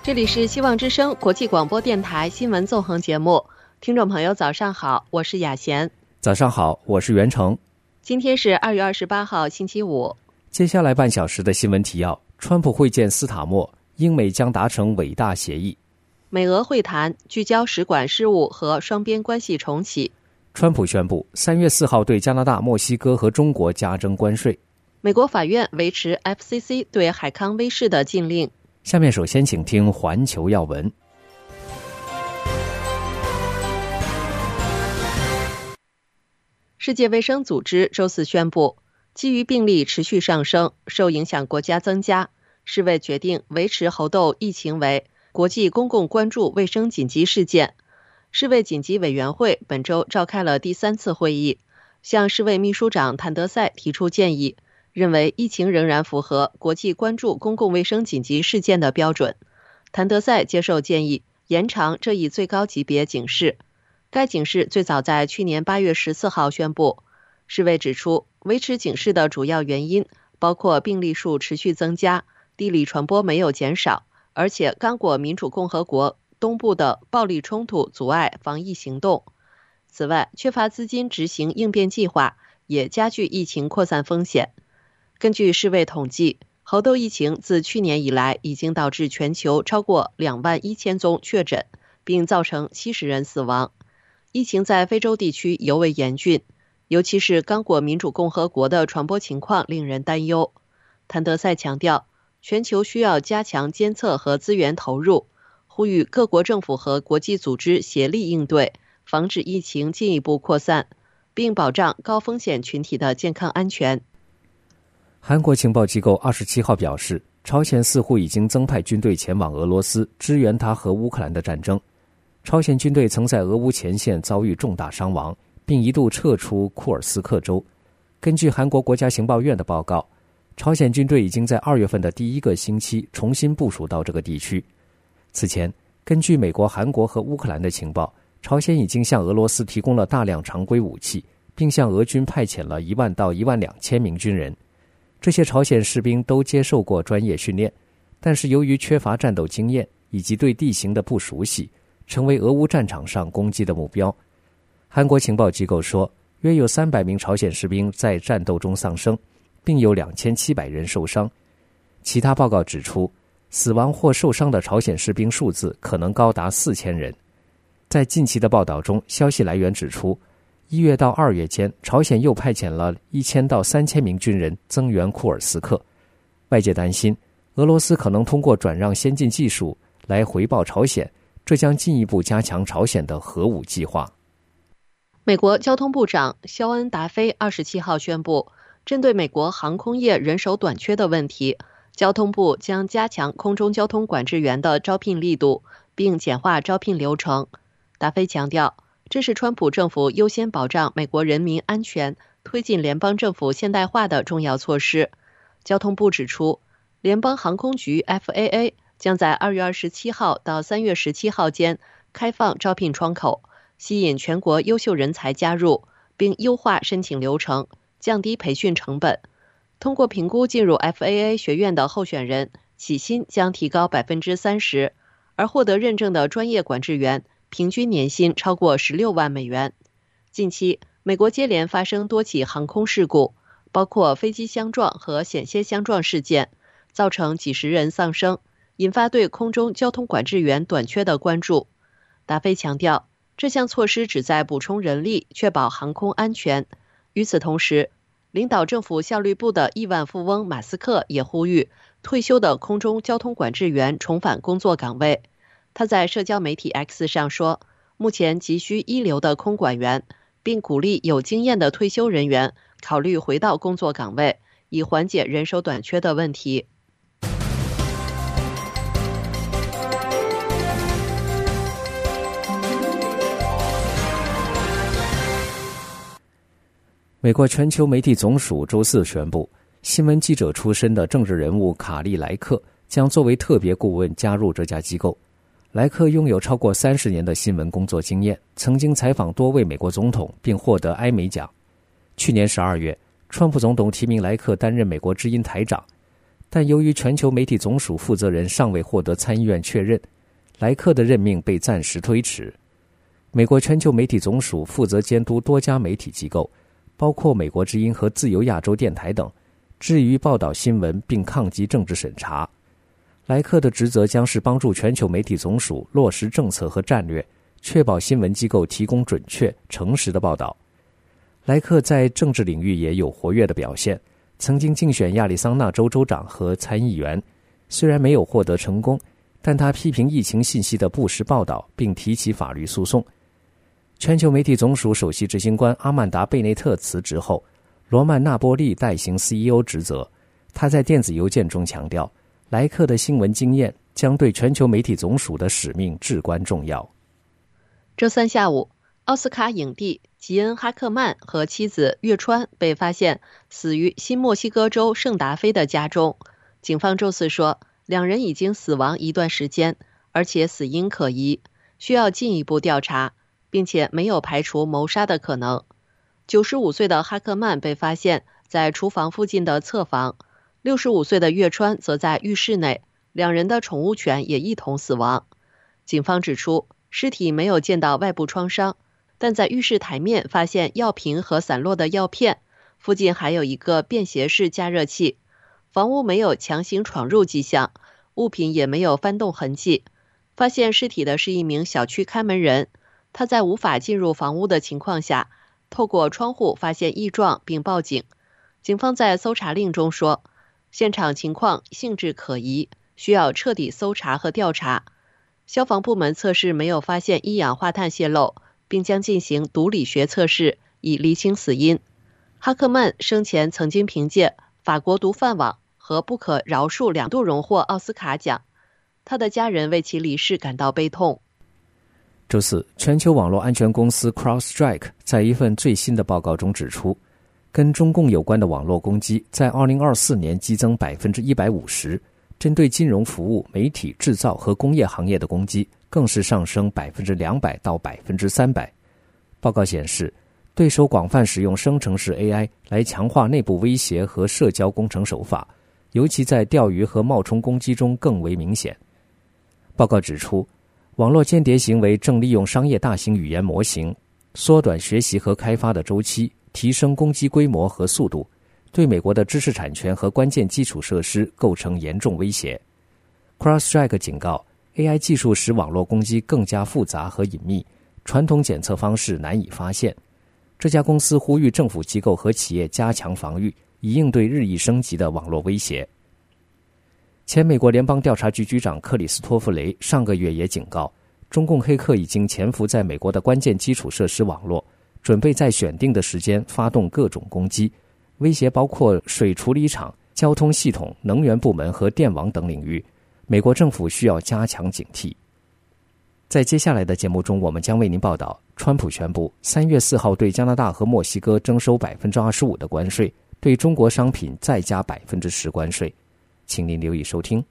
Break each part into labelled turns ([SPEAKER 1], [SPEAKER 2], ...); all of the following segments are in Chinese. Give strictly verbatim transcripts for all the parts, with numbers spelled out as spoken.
[SPEAKER 1] 这里是希望之声国际广播电台新闻纵横节目，听众朋友早上好，我是雅贤。
[SPEAKER 2] 早上好，我是袁成。
[SPEAKER 1] 今天是二月二十八号星期五。
[SPEAKER 2] 接下来半小时的新闻提要：川普会见斯塔默，英美将达成伟大协议；
[SPEAKER 1] 美俄会谈聚焦使馆事务和双边关系重启；
[SPEAKER 2] 川普宣布三月四号对加拿大、墨西哥和中国加征关税；
[SPEAKER 1] 美国法院维持 F C C 对海康威视的禁令。
[SPEAKER 2] 下面首先请听环球要闻。
[SPEAKER 1] 世界卫生组织周四宣布，基于病例持续上升，受影响国家增加，世卫决定维持猴痘疫情为国际公共关注卫生紧急事件。世卫紧急委员会本周召开了第三次会议，向世卫秘书长谭德赛提出建议，认为疫情仍然符合国际关注公共卫生紧急事件的标准。谭德赛接受建议，延长这一最高级别警示。该警示最早在去年八月十四号宣布。世卫指出，维持警示的主要原因包括病例数持续增加，地理传播没有减少，而且刚果民主共和国东部的暴力冲突阻碍防疫行动。此外，缺乏资金执行应变计划，也加剧疫情扩散风险。根据世卫统计，猴痘疫情自去年以来已经导致全球超过两万一千宗确诊，并造成七十人死亡。疫情在非洲地区尤为严峻，尤其是刚果民主共和国的传播情况令人担忧。谭德赛强调，全球需要加强监测和资源投入，呼吁各国政府和国际组织协力应对，防止疫情进一步扩散，并保障高风险群体的健康安全。
[SPEAKER 2] 韩国情报机构二十七号表示，朝鲜似乎已经增派军队前往俄罗斯支援他和乌克兰的战争。朝鲜军队曾在俄乌前线遭遇重大伤亡，并一度撤出库尔斯克州。根据韩国国家情报院的报告，朝鲜军队已经在二月份的第一个星期重新部署到这个地区。此前，根据美国、韩国和乌克兰的情报，朝鲜已经向俄罗斯提供了大量常规武器，并向俄军派遣了一万到一万两千名军人。这些朝鲜士兵都接受过专业训练，但是由于缺乏战斗经验以及对地形的不熟悉，成为俄乌战场上攻击的目标。韩国情报机构说，约有三百名朝鲜士兵在战斗中丧生，并有两千七百人受伤。其他报告指出，死亡或受伤的朝鲜士兵数字可能高达四千人。在近期的报道中，消息来源指出，一月到二月间，朝鲜又派遣了一千到三千名军人增援库尔斯克。外界担心，俄罗斯可能通过转让先进技术来回报朝鲜，这将进一步加强朝鲜的核武计划。
[SPEAKER 1] 美国交通部长肖恩·达菲二十七号宣布，针对美国航空业人手短缺的问题，交通部将加强空中交通管制员的招聘力度，并简化招聘流程。达菲强调，这是川普政府优先保障美国人民安全、推进联邦政府现代化的重要措施。交通部指出，联邦航空局 F A A 将在二月二十七号到三月十七号间开放招聘窗口，吸引全国优秀人才加入，并优化申请流程，降低培训成本。通过评估进入 F A A 学院的候选人，起薪将提高 百分之三十， 而获得认证的专业管制员平均年薪超过十六万美元。近期，美国接连发生多起航空事故，包括飞机相撞和险些相撞事件，造成几十人丧生，引发对空中交通管制员短缺的关注。达菲强调，这项措施旨在补充人力，确保航空安全。与此同时，领导政府效率部的亿万富翁马斯克也呼吁退休的空中交通管制员重返工作岗位。他在社交媒体 X 上说，目前急需一流的空管员，并鼓励有经验的退休人员考虑回到工作岗位，以缓解人手短缺的问题。
[SPEAKER 2] 美国全球媒体总署周四宣布，新闻记者出身的政治人物卡利莱克将作为特别顾问加入这家机构。莱克拥有超过三十年的新闻工作经验，曾经采访多位美国总统，并获得艾美奖。去年十二月，川普总统提名莱克担任美国之音台长。 但由于全球媒体总署负责人尚未获得参议院确认，莱克的任命被暂时推迟。美国全球媒体总署负责监督多家媒体机构，包括美国之音和自由亚洲电台等，致力于报道新闻并抗击政治审查。莱克的职责将是帮助全球媒体总署落实政策和战略，确保新闻机构提供准确、诚实的报道。莱克在政治领域也有活跃的表现，曾经竞选亚利桑那州州长和参议员，虽然没有获得成功，但他批评疫情信息的不实报道，并提起法律诉讼。全球媒体总署首席执行官阿曼达·贝内特辞职后，罗曼·纳波利代行 C E O 职责。他在电子邮件中强调，莱克的新闻经验将对全球媒体总署的使命至关重要。
[SPEAKER 1] 周三下午，奥斯卡影帝吉恩·哈克曼和妻子月川被发现死于新墨西哥州圣达菲的家中。警方周四说，两人已经死亡一段时间，而且死因可疑，需要进一步调查，并且没有排除谋杀的可能。九十五岁的哈克曼被发现在厨房附近的侧房，六十五岁的月川则在浴室内，两人的宠物犬也一同死亡。警方指出，尸体没有见到外部创伤，但在浴室台面发现药瓶和散落的药片，附近还有一个便携式加热器。房屋没有强行闯入迹象，物品也没有翻动痕迹。发现尸体的是一名小区看门人，他在无法进入房屋的情况下，透过窗户发现异状并报警。警方在搜查令中说，现场情况性质可疑，需要彻底搜查和调查。消防部门测试没有发现一氧化碳泄漏，并将进行毒理学测试，以厘清死因。哈克曼生前曾经凭借《法国毒贩网》和《不可饶恕》两度荣获奥斯卡奖，他的家人为其离世感到悲痛。
[SPEAKER 2] 周四，全球网络安全公司 CrowdStrike 在一份最新的报告中指出，跟中共有关的网络攻击在二零二四年激增 百分之一百五十， 针对金融服务、媒体、制造和工业行业的攻击更是上升 百分之两百 到 百分之三百。 报告显示，对手广泛使用生成式 A I 来强化内部威胁和社交工程手法，尤其在钓鱼和冒充攻击中更为明显。报告指出，网络间谍行为正利用商业大型语言模型缩短学习和开发的周期，提升攻击规模和速度，对美国的知识产权和关键基础设施构成严重威胁。 CrowdStrike 警告， A I 技术使网络攻击更加复杂和隐秘，传统检测方式难以发现。这家公司呼吁政府机构和企业加强防御，以应对日益升级的网络威胁。前美国联邦调查局局长克里斯托弗雷上个月也警告，中共黑客已经潜伏在美国的关键基础设施网络，准备在选定的时间发动各种攻击，威胁包括水处理厂、交通系统、能源部门和电网等领域。美国政府需要加强警惕。在接下来的节目中，我们将为您报道，川普宣布三月四号对加拿大和墨西哥征收 百分之二十五 的关税，对中国商品再加 百分之十 关税。请您留意收听。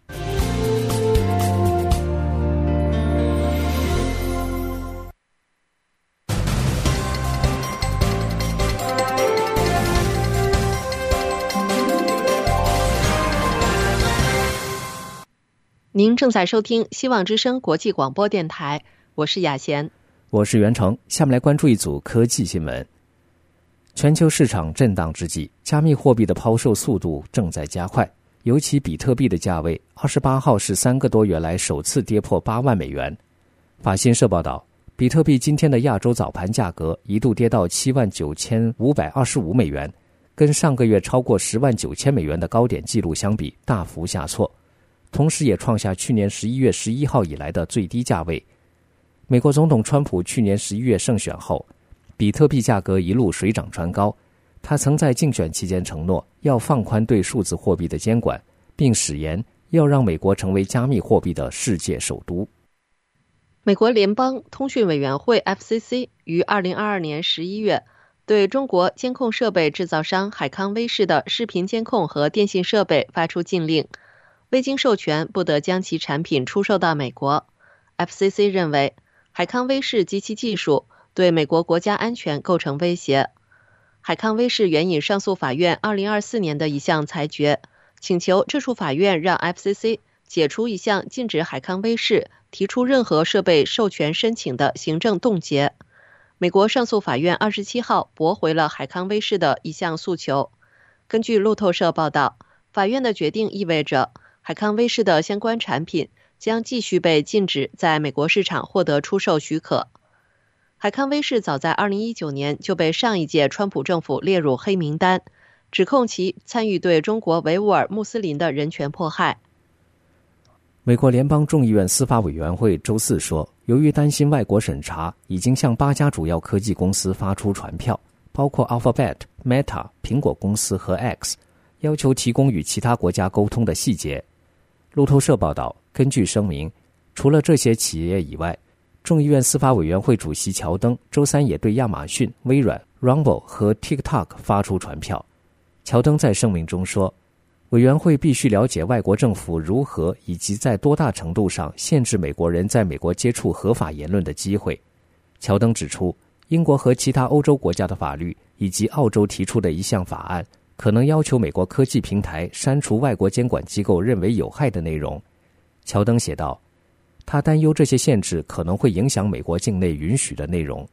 [SPEAKER 1] 您正在收听希望之声国际广播电台，我是雅贤，
[SPEAKER 2] 我是袁成。下面来关注一组科技新闻。全球市场震荡之际，加密货币的抛售速度正在加快，尤其比特币的价位二十八号是三个多月来首次跌破八万美元。法新社报道，比特币今天的亚洲早盘价格一度跌到七万九千五百二十五美元，跟上个月超过十万九千美元的高点记录相比大幅下挫，同时也创下去年十一月十一号以来的最低价位。美国总统川普去年十一月胜选后，比特币价格一路水涨船高，他曾在竞选期间承诺要放宽对数字货币的监管，并誓言要让美国成为加密货币的世界首都。
[SPEAKER 1] 美国联邦通讯委员会 F C C 于二零二二年十一月对中国监控设备制造商海康威视的视频监控和电信设备发出禁令，未经授权不得将其产品出售到美国。 F C C 认为海康威视及其技术对美国国家安全构成威胁。海康威视援引上诉法院二零二四年的一项裁决， 请求这处法院让 F C C 解除一项禁止海康威视提出任何设备授权申请的行政冻结。美国上诉法院二十七号驳回了海康威视的一项诉求。根据路透社报道，法院的决定意味着海康威视的相关产品将继续被禁止在美国市场获得出售许可。海康威视早在二零一九年就被上一届川普政府列入黑名单，指控其参与对中国维吾尔穆斯林的人权迫害。
[SPEAKER 2] 美国联邦众议院司法委员会周四说，由于担心外国审查，已经向八家主要科技公司发出传票，包括 Alphabet、Meta、苹果公司和 X， 要求提供与其他国家沟通的细节。路透社报道，根据声明，除了这些企业以外，众议院司法委员会主席乔登周三也对亚马逊、微软、Rumble 和 TikTok 发出传票。乔登在声明中说，委员会必须了解外国政府如何以及在多大程度上限制美国人在美国接触合法言论的机会。乔登指出，英国和其他欧洲国家的法律以及澳洲提出的一项法案可能要求美国科技平台删除外国监管机构认为有害的内容。乔登写道，他担忧这些限制可能会影响美国境内允许的内容。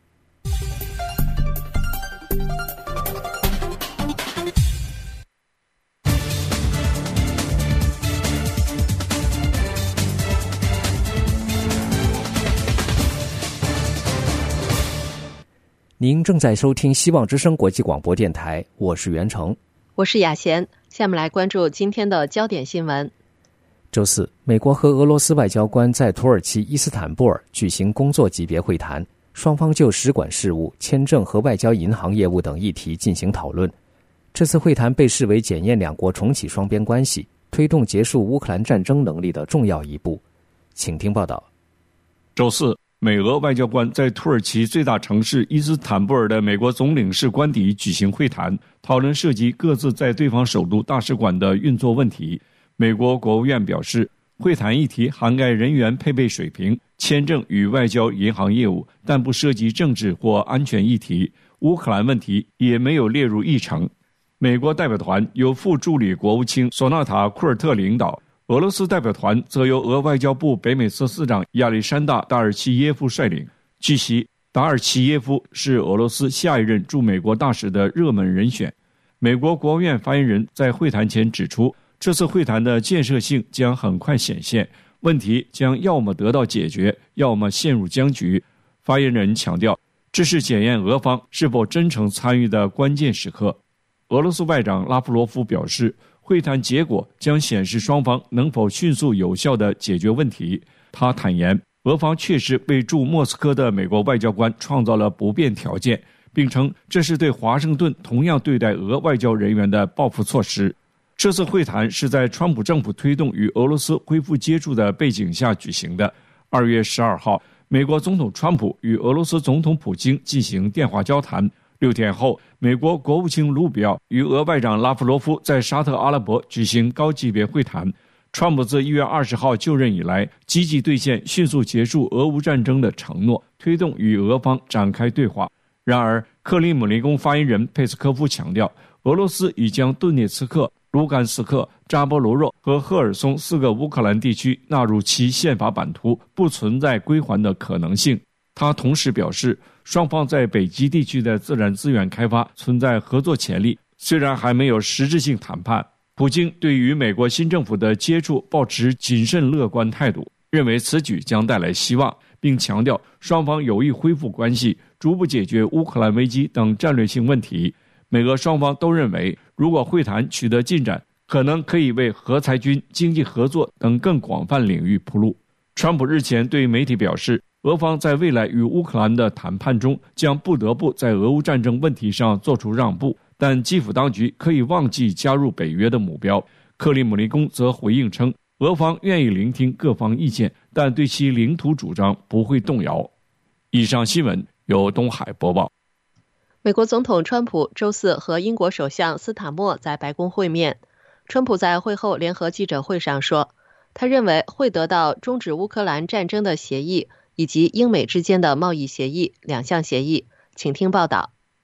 [SPEAKER 2] 您正在收听希望之声国际广播电台，我是袁成，
[SPEAKER 1] 我是雅贤。下面来关注今天的焦点新闻。
[SPEAKER 2] 周四，美国和俄罗斯外交官在土耳其伊斯坦布尔举行工作级别会谈，双方就使馆事务、签证和外交银行业务等议题进行讨论。这次会谈被视为检验两国重启双边关系、推动结束乌克兰战争能力的重要一步。请听报道。
[SPEAKER 3] 周四，美俄外交官在土耳其最大城市伊斯坦布尔的美国总领事官邸举行会谈，讨论涉及各自在对方首都大使馆的运作问题。美国国务院表示，会谈议题涵盖人员配备水平、签证与外交银行业务，但不涉及政治或安全议题。乌克兰问题也没有列入议程。美国代表团由副助理国务卿索纳塔·库尔特领导，俄罗斯代表团则由俄外交部北美司司长亚历山大·达尔齐耶夫率领。据悉，达尔齐耶夫是俄罗斯下一任驻美国大使的热门人选。美国国务院发言人在会谈前指出，这次会谈的建设性将很快显现，问题将要么得到解决，要么陷入僵局。发言人强调，这是检验俄方是否真诚参与的关键时刻。俄罗斯外长拉夫罗夫表示，会谈结果将显示双方能否迅速有效地解决问题。他坦言，俄方确实为驻莫斯科的美国外交官创造了不便条件，并称这是对华盛顿同样对待俄外交人员的报复措施。这次会谈是在川普政府推动与俄罗斯恢复接触的背景下举行的。二月十二号，美国总统川普与俄罗斯总统普京进行电话交谈。六天后，美国国务卿卢比奥与俄外长拉夫罗夫在沙特阿拉伯举行高级别会谈。川普自一月二十号就任以来，积极兑现迅速结束俄乌战争的承诺，推动与俄方展开对话。然而，克里姆林宫发言人佩斯科夫强调，俄罗斯已将顿涅茨克、卢甘斯克、扎波罗热和赫尔松四个乌克兰地区纳入其宪法版图，不存在归还的可能性。他同时表示，双方在北极地区的自然资源开发存在合作潜力，虽然还没有实质性谈判。普京对于美国新政府的接触抱持谨慎乐观态度，认为此举将带来希望，并强调双方有意恢复关系，逐步解决乌克兰危机等战略性问题。美俄双方都认为，如果会谈取得进展，可能可以为核裁军、经济合作等更广泛领域铺路。川普日前对媒体表示，俄方在未来与乌克兰的谈判中将不得不在俄乌战争问题上做出让步，但基辅当局可以忘记加入北约的目标。克里姆林宫则回应称，俄方愿意聆听各方意见，但对其领土主张不会动摇。以上新闻由东海播报。
[SPEAKER 1] 美国总统川普周四和英国首相斯塔默在白宫会面。川普在会后联合记者会上说，他认为会得到终止乌克兰战争的协议以及英美之间的贸易协议两项协议。请听报道。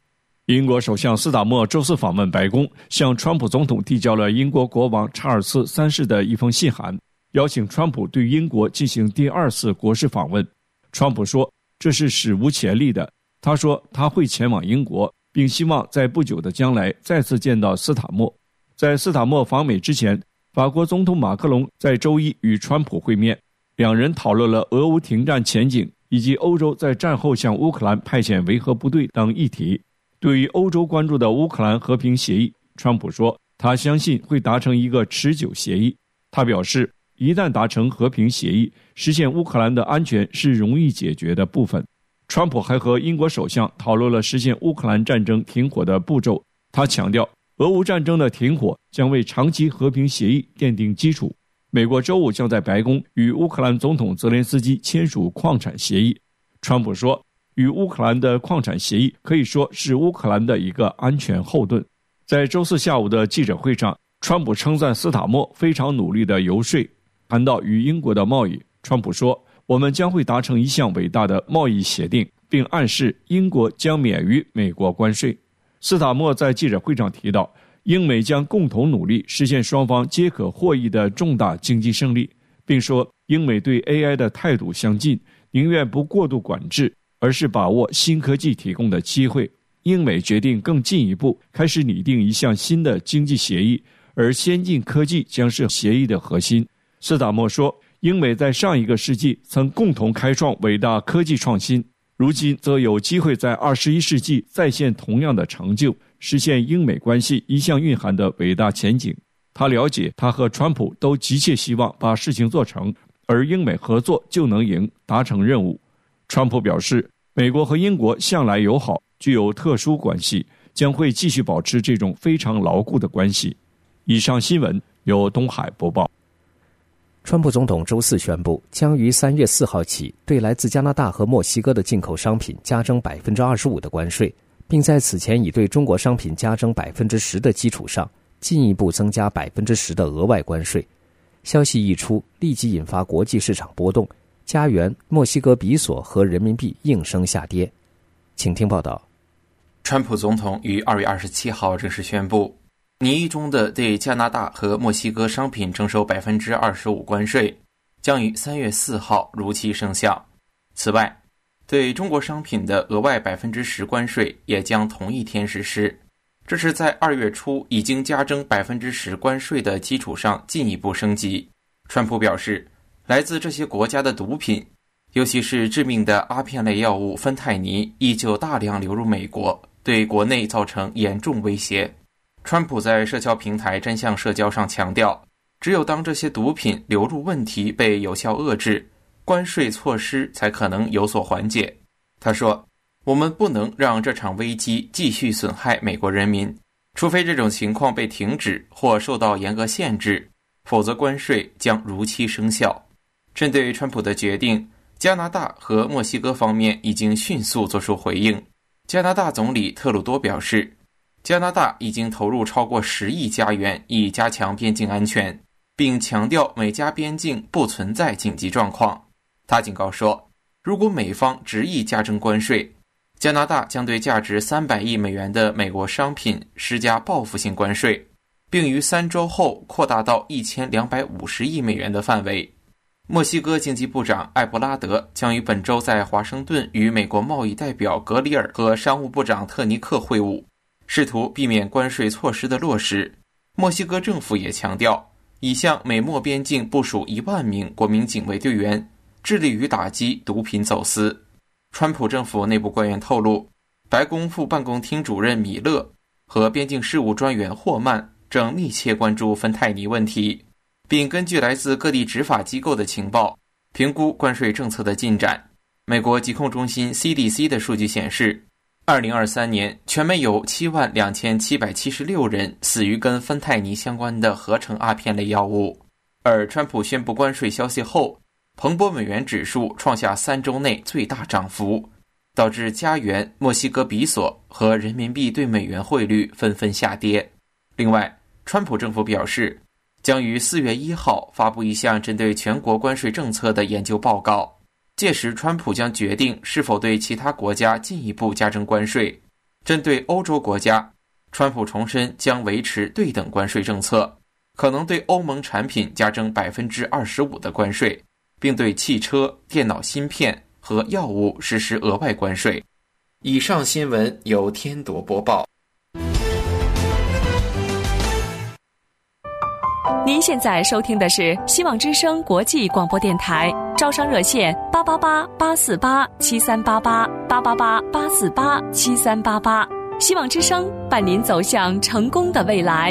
[SPEAKER 3] 英国首相斯塔默周四访问白宫，向川普总统递交了英国国王查尔斯三世的一封信函，邀请川普对英国进行第二次国事访问。川普说这是史无前例的，他说他会前往英国，并希望在不久的将来再次见到斯塔默。在斯塔默访美之前，法国总统马克龙在周一与川普会面，两人讨论了俄乌停战前景以及欧洲在战后向乌克兰派遣维和部队等议题。对于欧洲关注的乌克兰和平协议，川普说他相信会达成一个持久协议。他表示，一旦达成和平协议，实现乌克兰的安全是容易解决的部分。川普还和英国首相讨论了实现乌克兰战争停火的步骤。他强调，俄乌战争的停火将为长期和平协议奠定基础。美国周五将在白宫与乌克兰总统泽连斯基签署矿产协议。川普说，与乌克兰的矿产协议可以说是乌克兰的一个安全后盾。在周四下午的记者会上，川普称赞斯塔默非常努力的游说。谈到与英国的贸易，川普说，我们将会达成一项伟大的贸易协定，并暗示英国将免于美国关税。斯塔默在记者会上提到，英美将共同努力实现双方皆可获益的重大经济胜利，并说英美对 A I 的态度相近，宁愿不过度管制，而是把握新科技提供的机会。英美决定更进一步开始拟定一项新的经济协议，而先进科技将是协议的核心。斯塔默说，英美在上一个世纪曾共同开创伟大科技创新，如今则有机会在二十一世纪再现同样的成就，实现英美关系一向蕴含的伟大前景。他了解他和川普都急切希望把事情做成，而英美合作就能赢，达成任务。川普表示，美国和英国向来友好，具有特殊关系，将会继续保持这种非常牢固的关系。以上新闻由东海播报。
[SPEAKER 2] 川普总统周四宣布，将于三月四号起对来自加拿大和墨西哥的进口商品加征 百分之二十五 的关税，并在此前已对中国商品加征 百分之十 的基础上，进一步增加 百分之十 的额外关税。消息一出，立即引发国际市场波动，加元、墨西哥比索和人民币应声下跌。请听报道。
[SPEAKER 4] 川普总统于二月二十七号正式宣布，拟议中的对加拿大和墨西哥商品征收 百分之二十五 关税，将于三月四号如期生效。此外，对中国商品的额外 百分之十 关税也将同一天实施。这是在二月初已经加征 百分之十 关税的基础上进一步升级。川普表示，来自这些国家的毒品，尤其是致命的阿片类药物芬太尼，依旧大量流入美国，对国内造成严重威胁。川普在社交平台真相社交上强调，只有当这些毒品流入问题被有效遏制，关税措施才可能有所缓解。他说，我们不能让这场危机继续损害美国人民，除非这种情况被停止或受到严格限制，否则关税将如期生效。针对川普的决定，加拿大和墨西哥方面已经迅速作出回应。加拿大总理特鲁多表示，加拿大已经投入超过十亿加元以加强边境安全，并强调美加边境不存在紧急状况。他警告说，如果美方执意加征关税，加拿大将对价值三百亿美元的美国商品施加报复性关税，并于三周后扩大到一千两百五十亿美元的范围。墨西哥经济部长艾布拉德将于本周在华盛顿与美国贸易代表格里尔和商务部长特尼克会晤，试图避免关税措施的落实。墨西哥政府也强调，已向美墨边境部署一万名国民警卫队员，致力于打击毒品走私。川普政府内部官员透露，白宫副办公厅主任米勒和边境事务专员霍曼正密切关注芬太尼问题，并根据来自各地执法机构的情报，评估关税政策的进展。美国疾控中心 C D C 的数据显示，二零二三年全美有七万两千七百七十六人死于跟芬太尼相关的合成阿片类药物。而川普宣布关税消息后，彭博美元指数创下三周内最大涨幅，导致加元、墨西哥比索和人民币对美元汇率纷纷下跌。另外，川普政府表示，将于四月一号发布一项针对全国关税政策的研究报告，届时川普将决定是否对其他国家进一步加征关税。 针对欧洲国家，川普重申将维持对等关税政策，可能对欧盟产品加征 百分之二十五 的关税，并对汽车、电脑芯片和药物实施额外关税。以上新闻由天铎播报。
[SPEAKER 5] 您现在收听的是希望之声国际广播电台，招商热线八八八八四八七三八八八八八八四八七三八八，希望之声伴您走向成功的未来。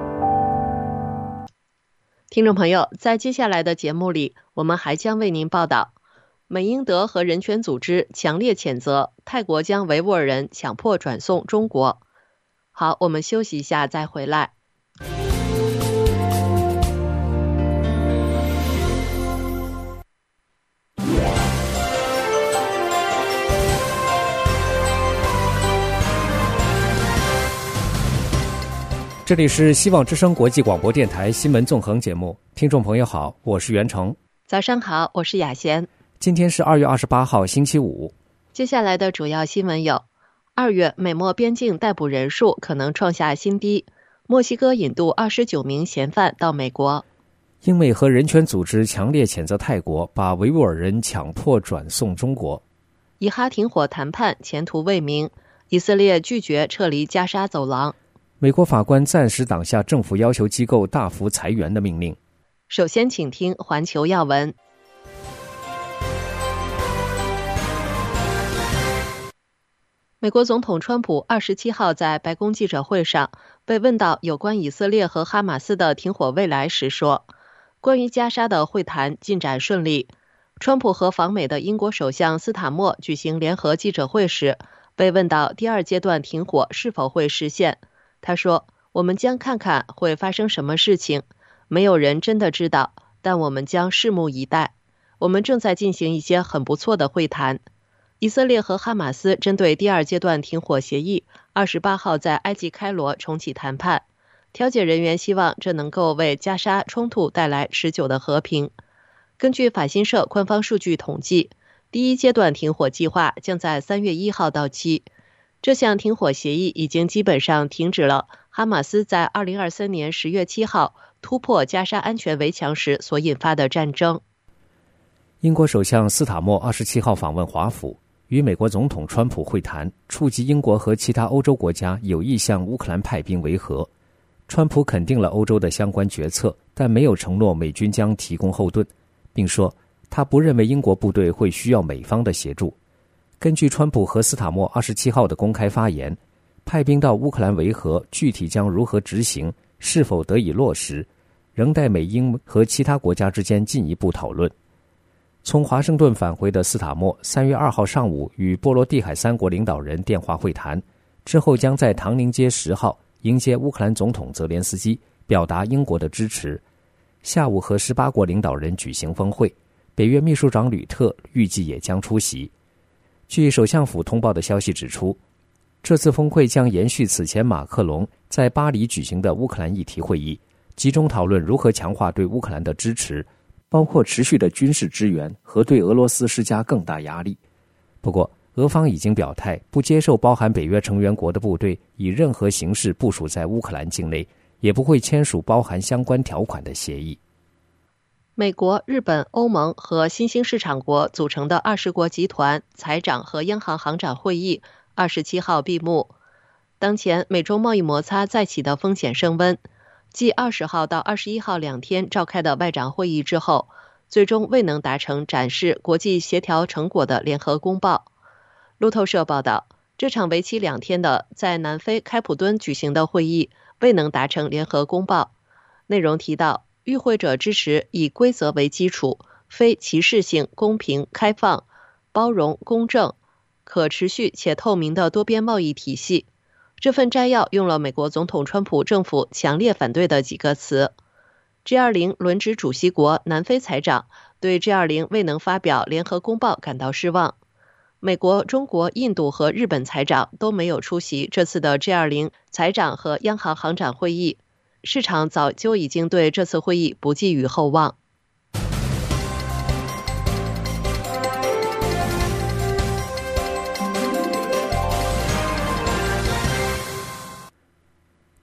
[SPEAKER 1] 听众朋友，在接下来的节目里，我们还将为您报道，美英德和人权组织强烈谴责泰国将维吾尔人强迫转送中国。好，我们休息一下再回来。
[SPEAKER 2] 这里是希望之声国际广播电台新闻纵横节目，听众朋友好，我是袁成。
[SPEAKER 1] 早上好，我是雅贤。
[SPEAKER 2] 今天是二月二十八号星期五。
[SPEAKER 1] 接下来的主要新闻有：二月美墨边境逮捕人数可能创下新低，墨西哥引渡二十九名嫌犯到美国；
[SPEAKER 2] 英美和人权组织强烈谴责泰国把维吾尔人强迫转送中国；
[SPEAKER 1] 以哈停火谈判前途未明，以色列拒绝撤离加沙走廊；
[SPEAKER 2] 美国法官暂时挡下政府要求机构大幅裁员的命令。
[SPEAKER 1] 首先请听环球要闻。美国总统川普二十七号在白宫记者会上被问到有关以色列和哈马斯的停火未来时说，关于加沙的会谈进展顺利。川普和访美的英国首相斯塔默举行联合记者会时被问到第二阶段停火是否会实现，他说，我们将看看会发生什么事情，没有人真的知道，但我们将拭目以待。我们正在进行一些很不错的会谈。以色列和哈马斯针对第二阶段停火协议二十八号在埃及开罗重启谈判，调解人员希望这能够为加沙冲突带来持久的和平。根据法新社官方数据统计，第一阶段停火计划将在三月一号到期。这项停火协议已经基本上停止了哈马斯在二零二三年十月七号突破加沙安全围墙时所引发的战争。
[SPEAKER 2] 英国首相斯塔默二十七号访问华府，与美国总统川普会谈，触及英国和其他欧洲国家有意向乌克兰派兵维和。川普肯定了欧洲的相关决策，但没有承诺美军将提供后盾，并说他不认为英国部队会需要美方的协助。根据川普和斯塔默二十七号的公开发言，派兵到乌克兰维和具体将如何执行，是否得以落实，仍待美英和其他国家之间进一步讨论。从华盛顿返回的斯塔默三月二号上午与波罗的海三国领导人电话会谈，之后将在唐宁街十号迎接乌克兰总统泽连斯基，表达英国的支持。下午和十八国领导人举行峰会，北约秘书长吕特预计也将出席。据首相府通报的消息指出，这次峰会将延续此前马克龙在巴黎举行的乌克兰议题会议，集中讨论如何强化对乌克兰的支持，包括持续的军事支援和对俄罗斯施加更大压力。不过，俄方已经表态不接受包含北约成员国的部队以任何形式部署在乌克兰境内，也不会签署包含相关条款的协议。
[SPEAKER 1] 美国、日本、欧盟和新兴市场国组成的二十国集团财长和央行行长会议二十七号闭幕。当前美中贸易摩擦再起的风险升温，继二十号到二十一号两天召开的外长会议之后，最终未能达成展示国际协调成果的联合公报。路透社报道，这场为期两天的在南非开普敦举行的会议未能达成联合公报。内容提到，与会者支持以规则为基础，非歧视性、公平、开放、包容、公正、可持续且透明的多边贸易体系。这份摘要用了美国总统川普政府强烈反对的几个词。G 二十 轮值主席国南非财长对 G 二十 未能发表联合公报感到失望。美国、中国、印度和日本财长都没有出席这次的 G 二十 财长和央行行长会议。市场早就已经对这次会议不寄予厚望。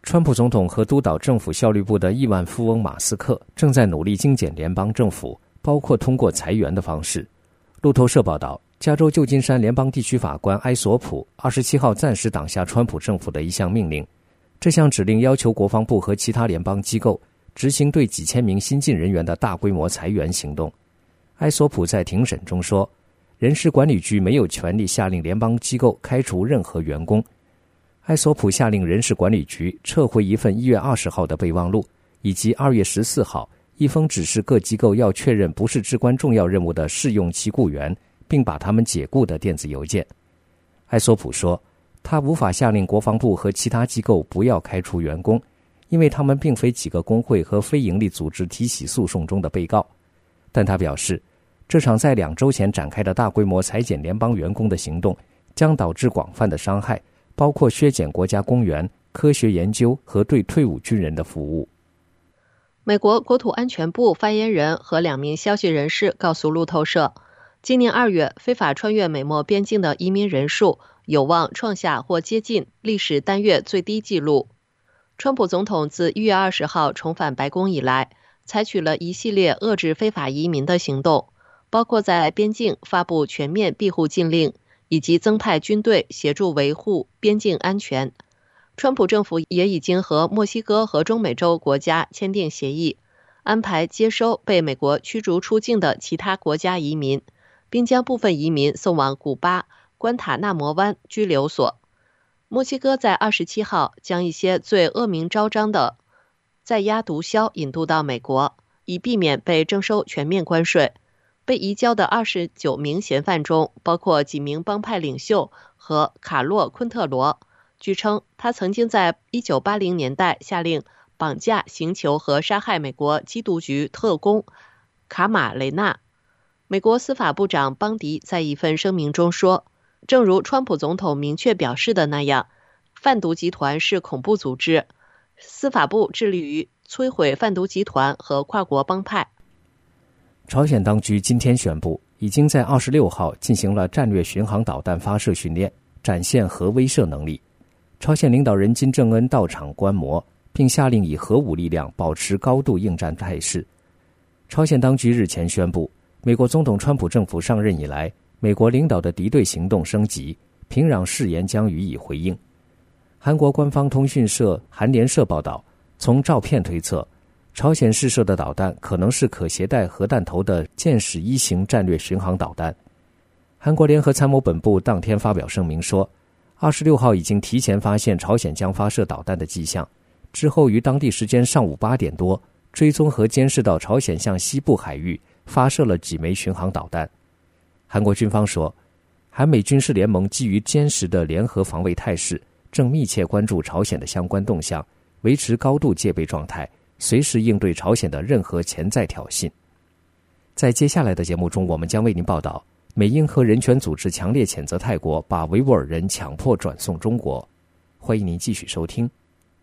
[SPEAKER 2] 川普总统和督导政府效率部的亿万富翁马斯克正在努力精简联邦政府，包括通过裁员的方式。路透社报道，加州旧金山联邦地区法官埃索普二十七号暂时挡下川普政府的一项命令，这项指令要求国防部和其他联邦机构执行对几千名新进人员的大规模裁员行动。埃索普在庭审中说，人事管理局没有权利下令联邦机构开除任何员工。埃索普下令人事管理局撤回一份一月二十号的备忘录，以及二月十四号一封指示各机构要确认不是至关重要任务的试用期雇员，并把他们解雇的电子邮件。埃索普说，他无法下令国防部和其他机构不要开除员工，因为他们并非几个工会和非营利组织提起诉讼中的被告。但他表示，这场在两周前展开的大规模裁减联邦员工的行动将导致广泛的伤害，包括削减国家公园、科学研究和对退伍军人的服务。
[SPEAKER 1] 美国国土安全部发言人和两名消息人士告诉路透社，今年二月非法穿越美墨边境的移民人数有望创下或接近历史单月最低纪录。川普总统自一月二十号重返白宫以来，采取了一系列遏制非法移民的行动，包括在边境发布全面庇护禁令，以及增派军队协助维护边境安全。川普政府也已经和墨西哥和中美洲国家签订协议，安排接收被美国驱逐出境的其他国家移民，并将部分移民送往古巴关塔那摩湾拘留所。墨西哥在二十七号将一些最恶名昭彰的在押毒枭引渡到美国，以避免被征收全面关税。被移交的二十九名嫌犯中，包括几名帮派领袖和卡洛·昆特罗。据称，他曾经在一九八零年代下令绑架、刑求和杀害美国缉毒局特工卡马雷纳。美国司法部长邦迪在一份声明中说，正如川普总统明确表示的那样，贩毒集团是恐怖组织，司法部致力于摧毁贩毒集团和跨国帮派。
[SPEAKER 2] 朝鲜当局今天宣布，已经在二十六号进行了战略巡航导弹发射训练，展现核威慑能力。朝鲜领导人金正恩到场观摩，并下令以核武力量保持高度应战态势。朝鲜当局日前宣布，美国总统川普政府上任以来，美国领导的敌对行动升级，平壤誓言将予以回应。韩国官方通讯社韩联社报道，从照片推测，朝鲜试射的导弹可能是可携带核弹头的箭矢一型战略巡航导弹。韩国联合参谋本部当天发表声明说，二十六号已经提前发现朝鲜将发射导弹的迹象，之后于当地时间上午八点多，追踪和监视到朝鲜向西部海域发射了几枚巡航导弹。韩国军方说，韩美军事联盟基于坚实的联合防卫态势，正密切关注朝鲜的相关动向，维持高度戒备状态，随时应对朝鲜的任何潜在挑衅。在接下来的节目中，我们将为您报道，美英和人权组织强烈谴责泰国把维吾尔人强迫转送中国。欢迎您继续收听。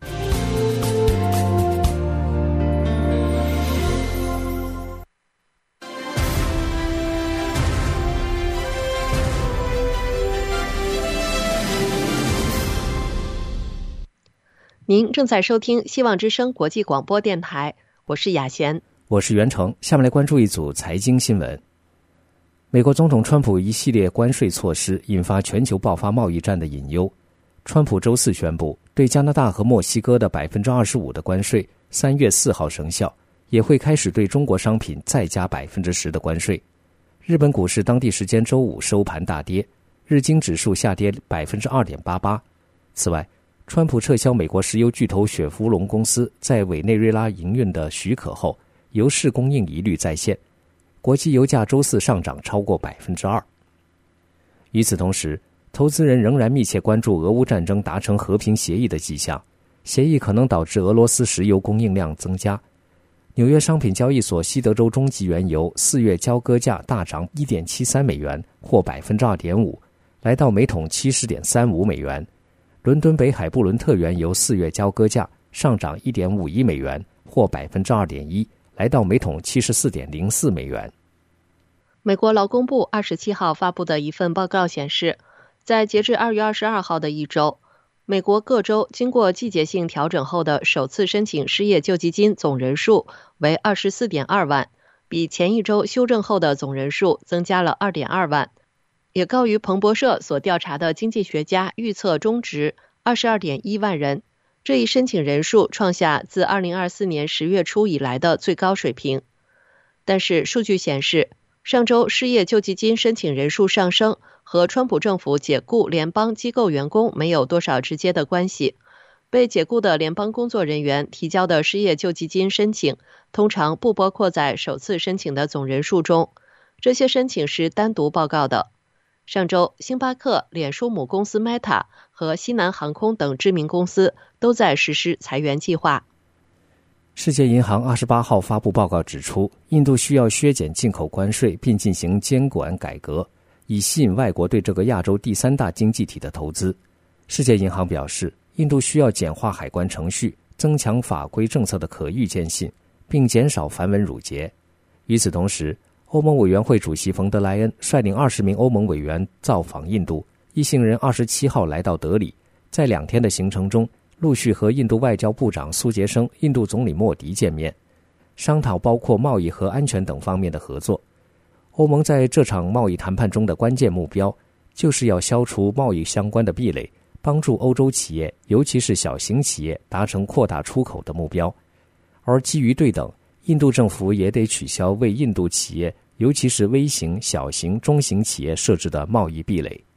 [SPEAKER 1] 您正在收听希望之声国际广播电台，我是雅贤，
[SPEAKER 2] 我是袁成。下面来关注一组财经新闻。美国总统川普一系列关税措施引发全球爆发贸易战的隐忧。川普周四宣布，对加拿大和墨西哥的 百分之二十五 的关税三月四号生效，也会开始对中国商品再加 百分之十 的关税。日本股市当地时间周五收盘大跌，日经指数下跌 百分之二点八八。此外，川普撤销美国石油巨头雪佛龙公司在委内瑞拉营运的许可后，油市供应疑虑再现，国际油价周四上涨超过 百分之二。 与此同时，投资人仍然密切关注俄乌战争达成和平协议的迹象，协议可能导致俄罗斯石油供应量增加。纽约商品交易所西德州中级原油四月交割价大涨 一点七三美元，或 百分之二点五， 来到每桶 七十点三五美元。伦敦北海布伦特原油四月交割价上涨 一点五一美元，或 百分之二点一， 来到每桶 七十四点零四美元。
[SPEAKER 1] 美国劳工部二十七号发布的一份报告显示，在截至二月二十二号的一周， 美国各州经过季节性调整后的首次申请失业救济金总人数为 二十四点二万，比前一周修正后的总人数增加了 二点二万，也高于彭博社所调查的经济学家预测中值 二十二点一万人。这一申请人数创下自二零二四年十月初以来的最高水平。但是数据显示，上周失业救济金申请人数上升和川普政府解雇联邦机构员工没有多少直接的关系。被解雇的联邦工作人员提交的失业救济金申请通常不包括在首次申请的总人数中，这些申请是单独报告的。上周，星巴克、脸书母公司 Meta 和西南航空等知名公司都在实施裁员计划。
[SPEAKER 2] 世界银行二十八号发布报告指出，印度需要削减进口关税并进行监管改革，以吸引外国对这个亚洲第三大经济体的投资。世界银行表示，印度需要简化海关程序，增强法规政策的可预见性，并减少繁文缛节。与此同时，欧盟委员会主席冯德莱恩率领二十名欧盟委员造访印度，一行人二十七号来到德里，在两天的行程中陆续和印度外交部长苏杰生、印度总理莫迪见面，商讨包括贸易和安全等方面的合作。欧盟在这场贸易谈判中的关键目标，就是要消除贸易相关的壁垒，帮助欧洲企业，尤其是小型企业达成扩大出口的目标。而基于对等，印度政府也得取消为印度企业，尤其是微型、小型、中型企业设置的贸易壁垒。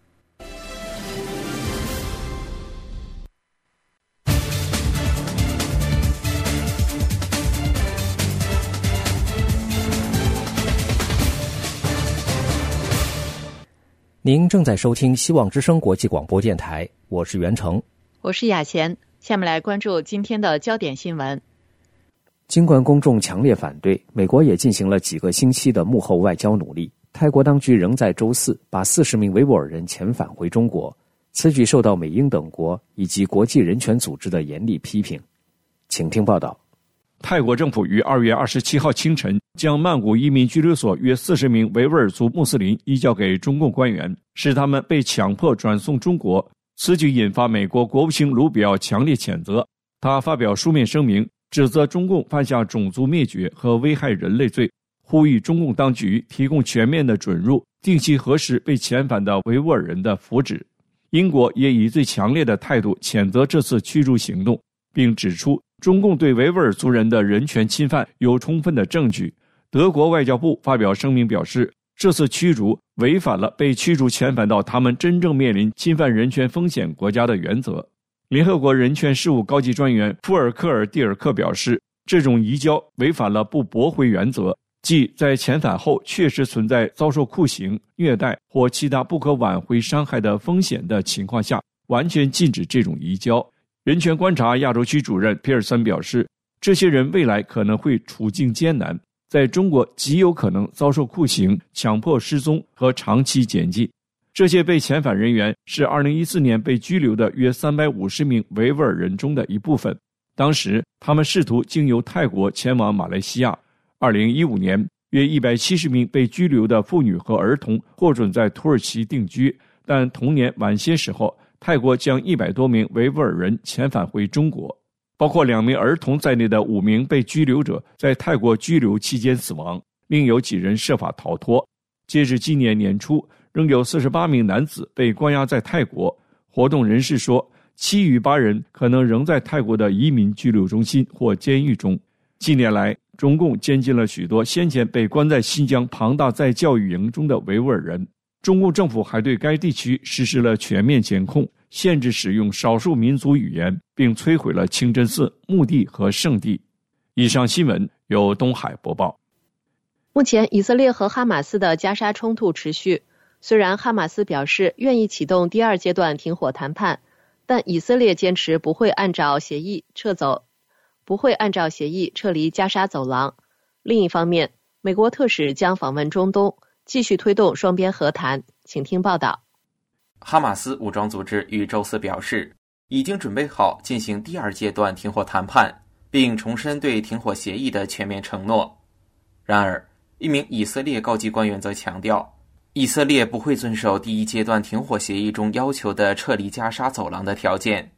[SPEAKER 2] 您正在收听希望之声国际广播电台，我是袁成，
[SPEAKER 6] 我是雅贤。下面来关注今天的焦点新闻。
[SPEAKER 2] 尽管公众强烈反对，美国也进行了几个星期的幕后外交努力，泰国当局仍在周四把四十名维吾尔人遣返回中国，此举受到美英等国以及国际人权组织的严厉批评。请听报道。
[SPEAKER 3] 泰国政府于二月二十七号清晨将曼谷移民拘留所约四十名维吾尔族穆斯林移交给中共官员，使他们被强迫转送中国。此举引发美国国务卿卢比奥强烈谴责，他发表书面声明，指责中共犯下种族灭绝和危害人类罪，呼吁中共当局提供全面的准入，定期核实被遣返的维吾尔人的福祉。英国也以最强烈的态度谴责这次驱逐行动，并指出中共对维吾尔族人的人权侵犯有充分的证据。德国外交部发表声明表示，这次驱逐违反了被驱逐遣返到他们真正面临侵犯人权风险国家的原则。联合国人权事务高级专员富尔克尔蒂尔克表示，这种移交违反了不驳回原则，即在遣返后确实存在遭受酷刑、虐待或其他不可挽回伤害的风险的情况下，完全禁止这种移交。人权观察亚洲区主任皮尔森表示，这些人未来可能会处境艰难，在中国极有可能遭受酷刑、强迫失踪和长期监禁。这些被遣返人员是二零一四年被拘留的约三百五十名维吾尔人中的一部分，当时他们试图经由泰国前往马来西亚。二零一五年，约一百七十名被拘留的妇女和儿童获准在土耳其定居，但同年晚些时候，泰国将一百多名维吾尔人遣返回中国，包括两名儿童在内的五名被拘留者在泰国拘留期间死亡，另有几人设法逃脱。截至今年年初，仍有四十八名男子被关押在泰国。活动人士说，其余八人可能仍在泰国的移民拘留中心或监狱中。近年来，中共监禁了许多先前被关在新疆庞大再教育营中的维吾尔人。中共政府还对该地区实施了全面监控，限制使用少数民族语言，并摧毁了清真寺、墓地和圣地。以上新闻由东海播报。
[SPEAKER 1] 目前，以色列和哈马斯的加沙冲突持续。虽然哈马斯表示愿意启动第二阶段停火谈判，但以色列坚持不会按照协议撤走，不会按照协议撤离加沙走廊。另一方面，美国特使将访问中东，继续推动双边和谈。请听报道。
[SPEAKER 4] 哈马斯武装组织于周四表示，已经准备好进行第二阶段停火谈判，并重申对停火协议的全面承诺。然而，一名以色列高级官员则强调，以色列不会遵守第一阶段停火协议中要求的撤离加沙走廊的条件，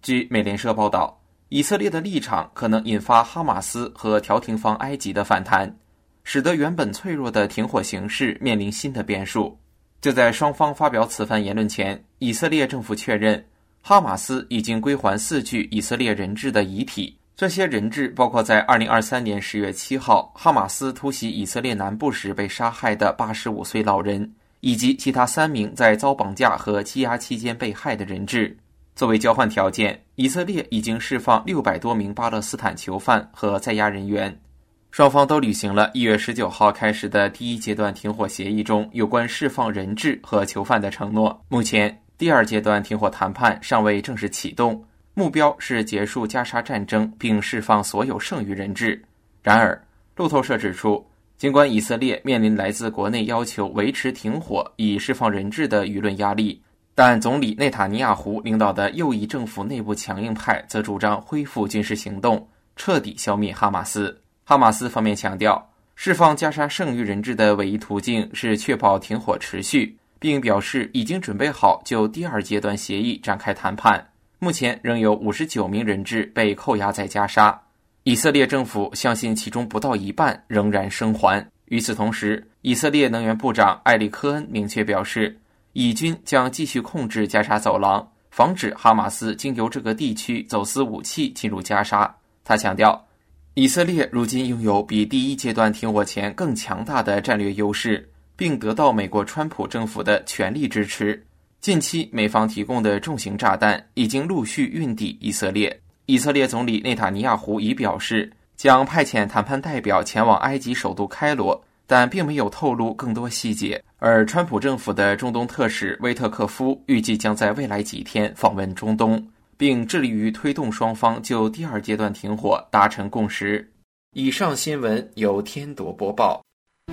[SPEAKER 4] 据美联社报道，以色列的立场可能引发哈马斯和调停方埃及的反弹，使得原本脆弱的停火形势面临新的变数。就在双方发表此番言论前，以色列政府确认哈马斯已经归还四具以色列人质的遗体。这些人质包括在二零二三年十月七号哈马斯突袭以色列南部时被杀害的八十五岁老人，以及其他三名在遭绑架和羁押期间被害的人质。作为交换条件，以色列已经释放六百多名巴勒斯坦囚犯和在押人员。双方都履行了一月十九号开始的第一阶段停火协议中有关释放人质和囚犯的承诺。目前，第二阶段停火谈判尚未正式启动，目标是结束加沙战争并释放所有剩余人质。然而，路透社指出，尽管以色列面临来自国内要求维持停火以释放人质的舆论压力，但总理内塔尼亚胡领导的右翼政府内部强硬派则主张恢复军事行动，彻底消灭哈马斯。哈马斯方面强调，释放加沙剩余人质的唯一途径是确保停火持续，并表示已经准备好就第二阶段协议展开谈判。目前仍有五十九名人质被扣押在加沙，以色列政府相信其中不到一半仍然生还。与此同时，以色列能源部长埃里科恩明确表示，以军将继续控制加沙走廊，防止哈马斯经由这个地区走私武器进入加沙。他强调，以色列如今拥有比第一阶段停火前更强大的战略优势，并得到美国川普政府的全力支持。近期美方提供的重型炸弹已经陆续运抵以色列。以色列总理内塔尼亚胡已表示将派遣谈判代表前往埃及首都开罗，但并没有透露更多细节。而川普政府的中东特使威特克夫预计将在未来几天访问中东，并致力于推动双方就第二阶段停火达成共识。以上新闻由天铎播报。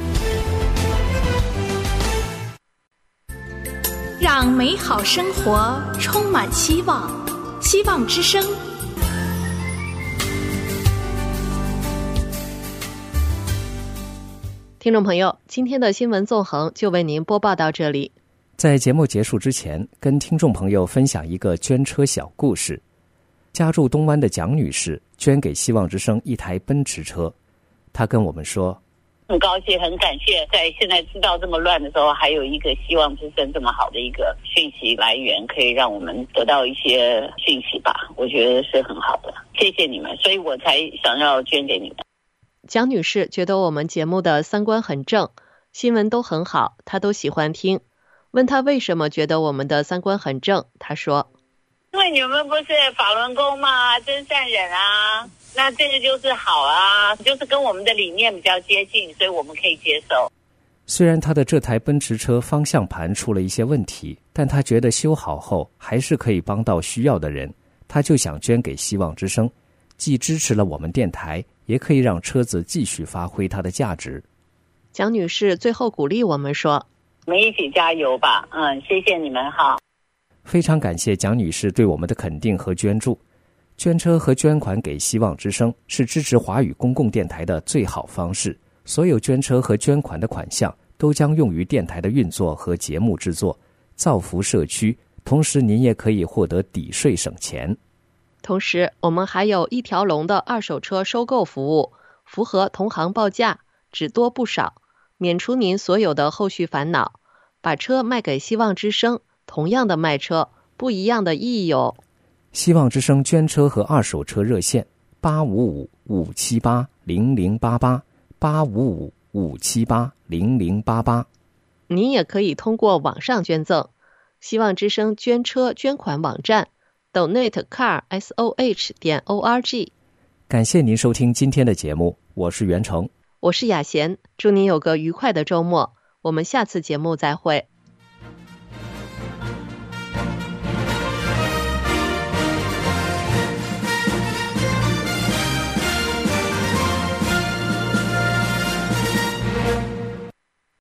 [SPEAKER 7] 让美好生活充满希望，希望之声。
[SPEAKER 1] 听众朋友，今天的新闻纵横就为您播报到这里。
[SPEAKER 2] 在节目结束之前，跟听众朋友分享一个捐车小故事。家住东湾的蒋女士捐给希望之声一台奔驰车，她跟我们说，
[SPEAKER 8] 很高兴，很感谢，在现在知道这么乱的时候，还有一个希望之声这么好的一个讯息来源，可以让我们得到一些讯息吧，我觉得是很好的，谢谢你们，所以我才想要捐给你们。
[SPEAKER 1] 蒋女士觉得我们节目的三观很正，新闻都很好，她都喜欢听。问她为什么觉得我们的三观很正，她说，
[SPEAKER 8] 因为你们不是法轮功嘛，真善忍啊，那这个就是好啊，就是跟我们的理念比较接近，所以我们可以接受。
[SPEAKER 2] 虽然他的这台奔驰车方向盘出了一些问题，但他觉得修好后还是可以帮到需要的人，他就想捐给希望之声，既支持了我们电台，也可以让车子继续发挥它的价值。
[SPEAKER 1] 蒋女士最后鼓励我们说，
[SPEAKER 8] 我们一起加油吧，嗯，谢谢你们哈。
[SPEAKER 2] 非常感谢蒋女士对我们的肯定和捐助。捐车和捐款给希望之声是支持华语公共电台的最好方式，所有捐车和捐款的款项都将用于电台的运作和节目制作，造福社区，同时您也可以获得抵税省钱。
[SPEAKER 1] 同时我们还有一条龙的二手车收购服务，符合同行报价，只多不少，免除您所有的后续烦恼。把车卖给希望之声，同样的卖车，不一样的意义哦。
[SPEAKER 2] 希望之声捐车和二手车热线八五五五七八零零八八 八五五五七八零零八八。
[SPEAKER 1] 您也可以通过网上捐赠，希望之声捐车捐款网站 donate car soh 点 org。
[SPEAKER 2] 感谢您收听今天的节目，我是袁成，
[SPEAKER 1] 我是雅贤，祝您有个愉快的周末，我们下次节目再会。